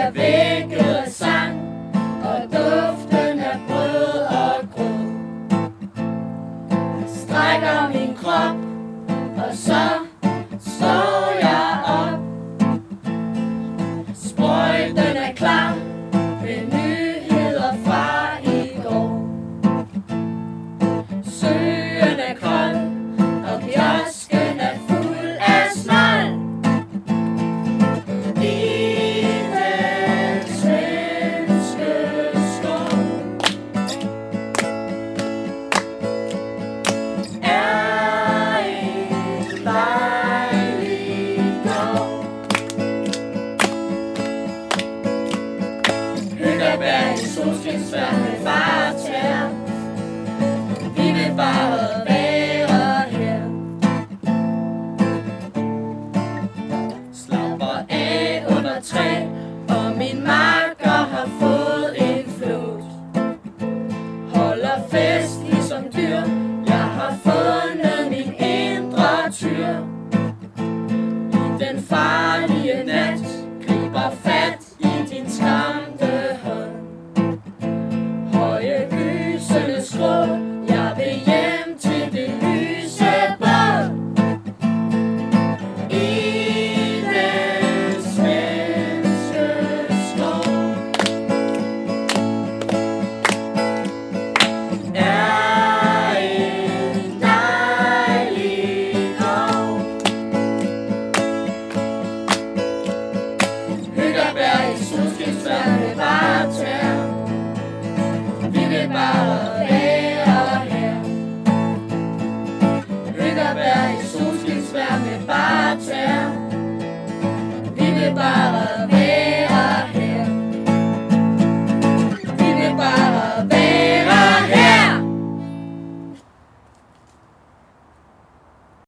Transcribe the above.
bliver vækket af sang og duften af brød og grød. Jeg strækker min krop, og så står jeg op. Sprøjten er klar med nyheder fra i går. Søen er kold, og kiosken er fuld af snold. I den svenske skov er en dejlig gård. Hyggebær i solskinsvejr med far og tær. Vi vil bare være her. Slapper af under træ, og min makker har fået en flåt. Holder fest ligesom dyr, jeg har fundet min indre tyr. I den farlige nat griber fat i din skræmte hånd. Høje lysende skrå, jeg vil hjem til det lyse båd. I den svenske skov er en dejlig gård. Hyggebær i solskinsvejr med bare tær. Vi vil bare være her. Hyggebær i solskinsvejr med bare tær. Vi vil bare